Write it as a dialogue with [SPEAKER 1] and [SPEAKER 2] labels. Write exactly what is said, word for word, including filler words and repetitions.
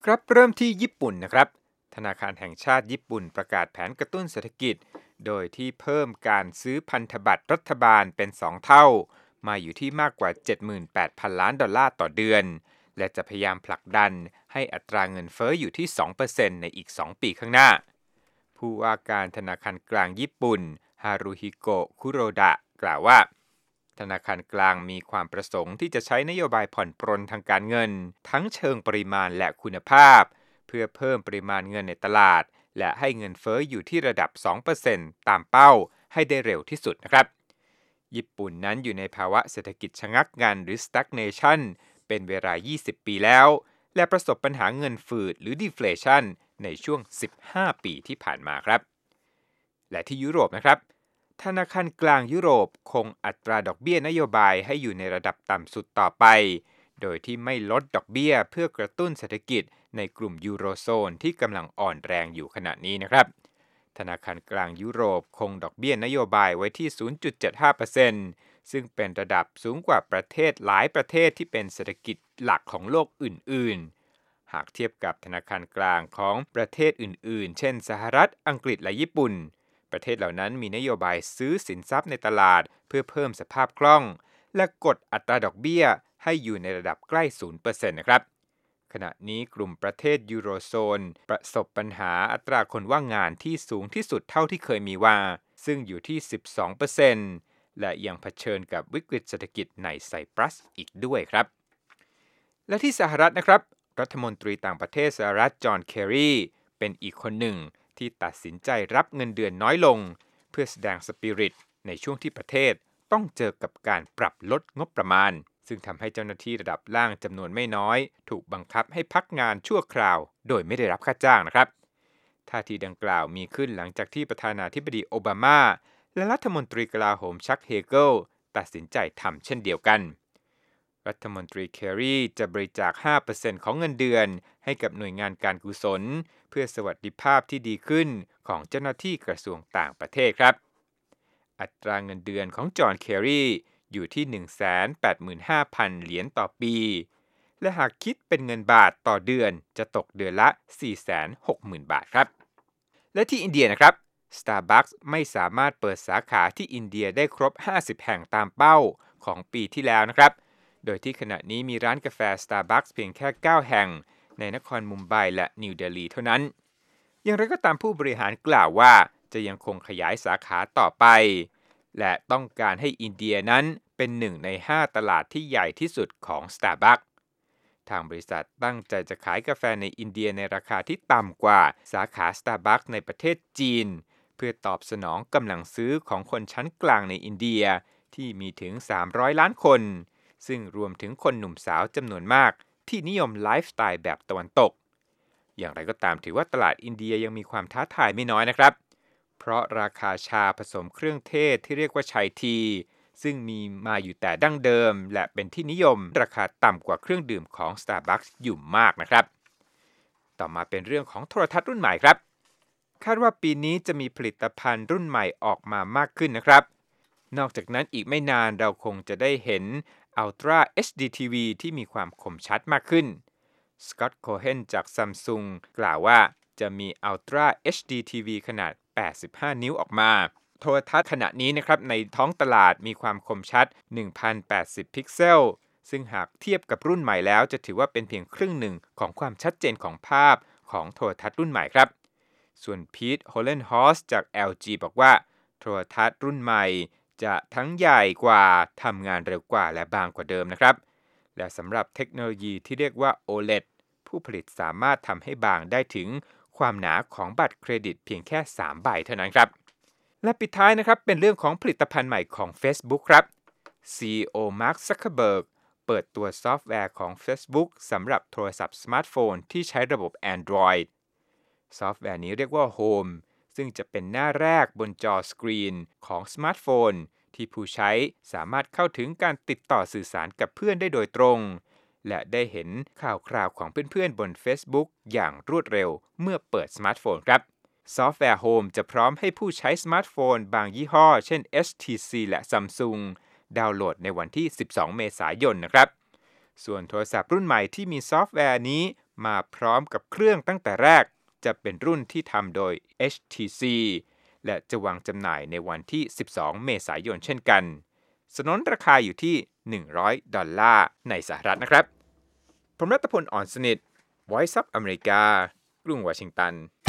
[SPEAKER 1] ครับเริ่มที่ญี่ปุ่นนะครับธนาคารแห่งชาติญี่ปุ่นประกาศแผนกระตุ้นเศรษฐกิจโดยที่เพิ่มการซื้อพันธบัตรรัฐบาลเป็นสองเท่ามาอยู่ที่มากกว่า เจ็ดหมื่นแปดพัน ล้านดอลลาร์ต่อเดือนและจะพยายามผลักดันให้อัตราเงินเฟ้ออยู่ที่ สองเปอร์เซ็นต์ ในอีก สอง ปีข้างหน้าผู้ว่าการธนาคารกลางญี่ปุ่นฮารุฮิโกะคุโรดะกล่าวว่าธนาคารกลางมีความประสงค์ที่จะใช้นโยบายผ่อนปรนทางการเงินทั้งเชิงปริมาณและคุณภาพเพื่อเพิ่มปริมาณเงินในตลาดและให้เงินเฟ้ออยู่ที่ระดับ สองเปอร์เซ็นต์ ตามเป้าให้ได้เร็วที่สุดนะครับญี่ปุ่นนั้นอยู่ในภาวะเศรษฐกิจชะงักงันหรือ stagnation เป็นเวลา ยี่สิบ ปีแล้วและประสบปัญหาเงินฝืดหรือ deflation ในช่วง สิบห้า ปีที่ผ่านมาครับและที่ยุโรปนะครับธนาคารกลางยุโรปคงอัตราดอกเบี้ยนโยบายให้อยู่ในระดับต่ำสุดต่อไปโดยที่ไม่ลดดอกเบี้ยเพื่อกระตุ้นเศรษฐกิจในกลุ่มยูโรโซนที่กำลังอ่อนแรงอยู่ขณะนี้นะครับธนาคารกลางยุโรปคงดอกเบี้ยนโยบายไว้ที่ ศูนย์จุดเจ็ดห้าเปอร์เซ็นต์ ซึ่งเป็นระดับสูงกว่าประเทศหลายประเทศที่เป็นเศรษฐกิจหลักของโลกอื่นๆหากเทียบกับธนาคารกลางของประเทศอื่นๆเช่นสหรัฐอังกฤษและญี่ปุ่นประเทศเหล่านั้นมีนโยบายซื้อสินทรัพย์ในตลาดเพื่อเพิ่มสภาพคล่องและกดอัตราดอกเบี้ยให้อยู่ในระดับใกล้ ศูนย์เปอร์เซ็นต์ นะครับขณะนี้กลุ่มประเทศยูโรโซนประสบปัญหาอัตราคนว่างงานที่สูงที่สุดเท่าที่เคยมีมาซึ่งอยู่ที่ สิบสองเปอร์เซ็นต์ และยังเผชิญกับวิกฤตเศรษฐกิจในไซปรัสอีกด้วยครับและที่สหรัฐนะครับรัฐมนตรีต่างประเทศสหรัฐจอห์นเคอรีเป็นอีกคนหนึ่งที่ตัดสินใจรับเงินเดือนน้อยลงเพื่อแสดงสปิริตในช่วงที่ประเทศต้องเจอกับการปรับลดงบประมาณซึ่งทำให้เจ้าหน้าที่ระดับล่างจำนวนไม่น้อยถูกบังคับให้พักงานชั่วคราวโดยไม่ได้รับค่าจ้างนะครับท่าทีดังกล่าวมีขึ้นหลังจากที่ประธานาธิบดีโอบามาและรัฐมนตรีกลาโหมชักเฮเกิลตัดสินใจทำเช่นเดียวกันรัฐมนตรีเคอรีจะบริจาค ห้าเปอร์เซ็นต์ ของเงินเดือนให้กับหน่วยงานการกุศลเพื่อสวัสดิภาพที่ดีขึ้นของเจ้าหน้าที่กระทรวงต่างประเทศครับอัตราเงินเดือนของจอห์นเคอรีอยู่ที่ หนึ่งแสนแปดหมื่นห้าพัน เหรียญต่อปีและหากคิดเป็นเงินบาทต่อเดือนจะตกเดือนละ สี่แสนหกหมื่น บาทครับและที่อินเดียนะครับ Starbucks ไม่สามารถเปิดสาขาที่อินเดียได้ครบห้าสิบแห่งตามเป้าของปีที่แล้วนะครับโดยที่ขณะนี้มีร้านกาแฟ Starbucks เพียงแค่เก้าแห่งในนครมุมไบและนิวเดลีเท่านั้นอย่างไรก็ตามผู้บริหารกล่าวว่าจะยังคงขยายสาขาต่อไปและต้องการให้อินเดียนั้นเป็นหนึ่งในห้าตลาดที่ใหญ่ที่สุดของ Starbucks ทางบริษัทตั้งใจจะขายกาแฟในอินเดียในราคาที่ต่ำกว่าสาขา Starbucks ในประเทศจีนเพื่อตอบสนองกำลังซื้อของคนชั้นกลางในอินเดียที่มีถึงสามร้อยล้านคนซึ่งรวมถึงคนหนุ่มสาวจำนวนมากที่นิยมไลฟ์สไตล์แบบตะวันตกอย่างไรก็ตามถือว่าตลาดอินเดียยังมีความท้าทายไม่น้อยนะครับเพราะราคาชาผสมเครื่องเทศที่เรียกว่าชายทีซึ่งมีมาอยู่แต่ดั้งเดิมและเป็นที่นิยมราคาต่ำกว่าเครื่องดื่มของ Starbucks อยู่มากนะครับต่อมาเป็นเรื่องของโทรทัศน์รุ่นใหม่ครับคาดว่าปีนี้จะมีผลิตภัณฑ์รุ่นใหม่ออกมามากขึ้นนะครับนอกจากนั้นอีกไม่นานเราคงจะได้เห็น Ultra เอช ดี ที วี ที่มีความคมชัดมากขึ้นสก็อตต์ โคเฮนจาก Samsung กล่าวว่าจะมี Ultra เอช ดี ที วี ขนาดแปดสิบห้านิ้วออกมาโทรทัศน์ขณะนี้นะครับในท้องตลาดมีความคมชัด หนึ่งพันแปดสิบ พิกเซลซึ่งหากเทียบกับรุ่นใหม่แล้วจะถือว่าเป็นเพียงครึ่งหนึ่งของความชัดเจนของภาพของโทรทัศน์รุ่นใหม่ครับส่วนพีท โฮเลนฮอสจาก แอล จี บอกว่าโทรทัศน์รุ่นใหม่จะทั้งใหญ่กว่าทำงานเร็วกว่าและบางกว่าเดิมนะครับและสำหรับเทคโนโลยีที่เรียกว่า โอ แอล อี ดี ผู้ผลิตสามารถทำให้บางได้ถึงความหนาของบัตรเครดิตเพียงแค่สามใบเท่านั้นครับและปิดท้ายนะครับเป็นเรื่องของผลิตภัณฑ์ใหม่ของ Facebook ครับ ซี อี โอ Mark Zuckerberg เปิดตัวซอฟต์แวร์ของ Facebook สำหรับโทรศัพท์สมาร์ทโฟนที่ใช้ระบบ Android ซอฟต์แวร์นี้เรียกว่า Home ซึ่งจะเป็นหน้าแรกบนจอสกรีนของสมาร์ทโฟนที่ผู้ใช้สามารถเข้าถึงการติดต่อสื่อสารกับเพื่อนได้โดยตรงและได้เห็นข่าวคราวของเพื่อนๆบน Facebook อย่างรวดเร็วเมื่อเปิดสมาร์ทโฟนครับซอฟต์แวร์ Home จะพร้อมให้ผู้ใช้สมาร์ทโฟนบางยี่ห้อเช่น เอช ที ซี และ Samsung ดาวน์โหลดในวันที่สิบสองเมษายนนะครับส่วนโทรศัพท์รุ่นใหม่ที่มีซอฟต์แวร์นี้มาพร้อมกับเครื่องตั้งแต่แรกจะเป็นรุ่นที่ทำโดย เอช ที ซี และจะวางจำหน่ายในวันที่สิบสองเมษายนเช่นกันสนนราคาอยู่ที่หนึ่งร้อยดอลลาร์ในสหรัฐนะครับผมรัตพล อ่อนสนิท Voice of America กรุงวอชิงตัน